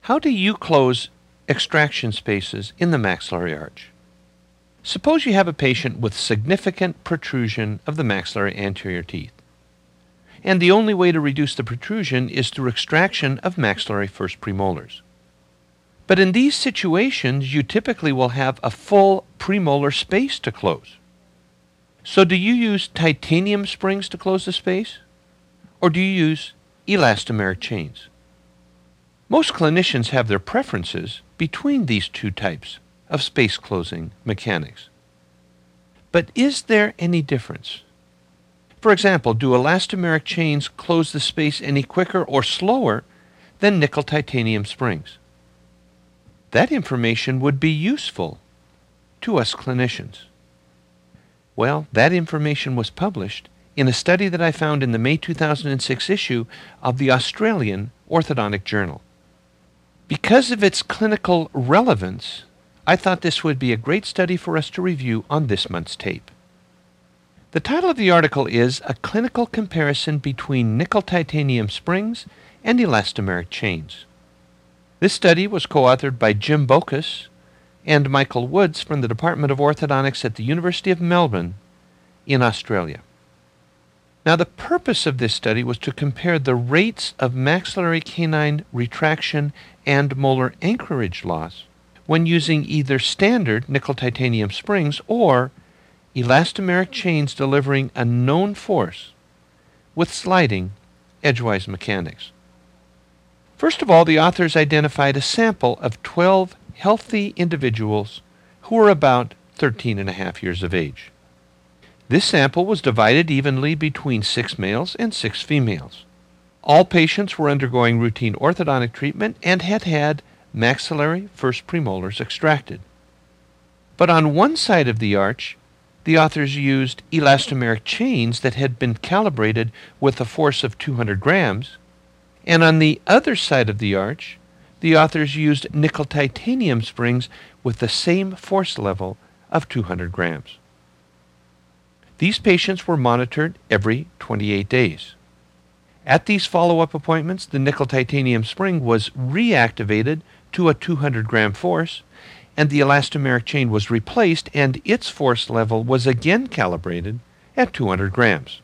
How do you close extraction spaces in the maxillary arch? Suppose you have a patient with significant protrusion of the maxillary anterior teeth, and the only way to reduce the protrusion is through extraction of maxillary first premolars. But in these situations, you typically will have a full premolar space to close. So do you use titanium springs to close the space, or do you use elastomeric chains? Most clinicians have their preferences between these two types of space closing mechanics. But is there any difference? For example, do elastomeric chains close the space any quicker or slower than nickel titanium springs? That information would be useful to us clinicians. Well, that information was published in a study that I found in the May 2006 issue of the Australian Orthodontic Journal. Because of its clinical relevance, I thought this would be a great study for us to review on this month's tape. The title of the article is A Clinical Comparison Between Nickel Titanium Springs and Elastomeric Chains. This study was co-authored by Jim Bocas and Michael Woods from the Department of Orthodontics at the University of Melbourne in Australia. Now, the purpose of this study was to compare the rates of maxillary canine retraction and molar anchorage loss when using either standard nickel titanium springs or elastomeric chains delivering a known force with sliding edgewise mechanics. First of all, the authors identified a sample of 12 healthy individuals who were about 13 and a half years of age. This sample was divided evenly between 6 males and 6 females. All patients were undergoing routine orthodontic treatment and had had maxillary first premolars extracted. But on one side of the arch, the authors used elastomeric chains that had been calibrated with a force of 200 grams, and on the other side of the arch, the authors used nickel titanium springs with the same force level of 200 grams. These patients were monitored every 28 days. At these follow-up appointments, the nickel titanium spring was reactivated to a 200-gram force, and the elastomeric chain was replaced, and its force level was again calibrated at 200 grams.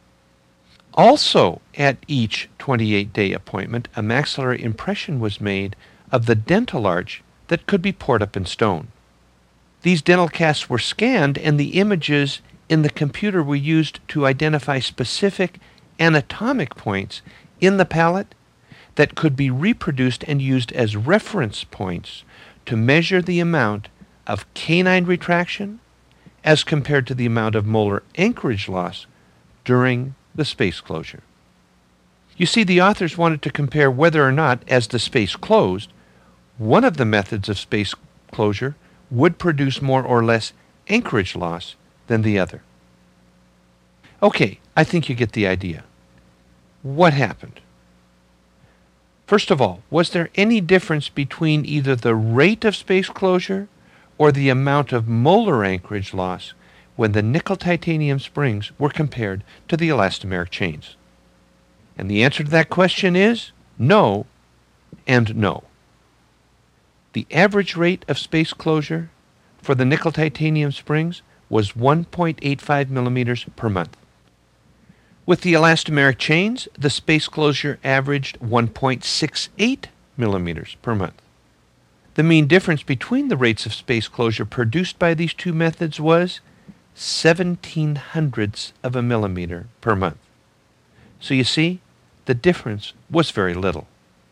Also, at each 28-day appointment, a maxillary impression was made of the dental arch that could be poured up in stone. These dental casts were scanned, and the images in the computer were used to identify specific anatomic points in the palate that could be reproduced and used as reference points to measure the amount of canine retraction as compared to the amount of molar anchorage loss during the space closure. You see, the authors wanted to compare whether or not, as the space closed, one of the methods of space closure would produce more or less anchorage loss than the other. Okay, I think you get the idea. What happened? First of all, was there any difference between either the rate of space closure or the amount of molar anchorage loss when the nickel titanium springs were compared to the elastomeric chains? And the answer to that question is no and no. The average rate of space closure for the nickel titanium springs was 1.85 millimeters per month. With the elastomeric chains, the space closure averaged 1.68 millimeters per month. The mean difference between the rates of space closure produced by these two methods was 17 hundredths of a millimeter per month. So you see, the difference was very little.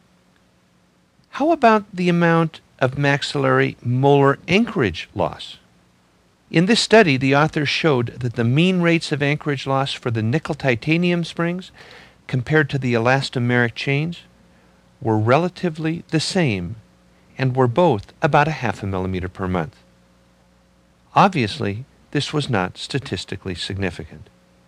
How about the amount of maxillary molar anchorage loss? In this study, the authors showed that the mean rates of anchorage loss for the nickel titanium springs compared to the elastomeric chains were relatively the same and were both about 0.5 millimeter per month. Obviously, this was not statistically significant.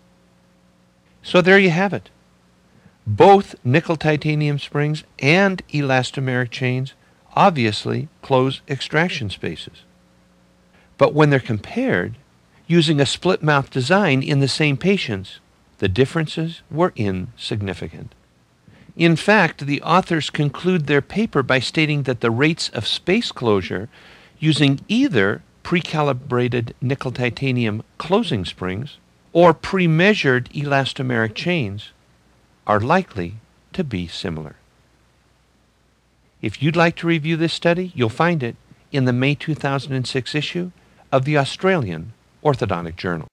So there you have it. Both nickel titanium springs and elastomeric chains obviously close extraction spaces. But when they're compared using a split mouth design in the same patients, the differences were insignificant. In fact, the authors conclude their paper by stating that the rates of space closure using either pre-calibrated nickel titanium closing springs or pre-measured elastomeric chains are likely to be similar. If you'd like to review this study, you'll find it in the May 2006 issue of the Australian Orthodontic Journal.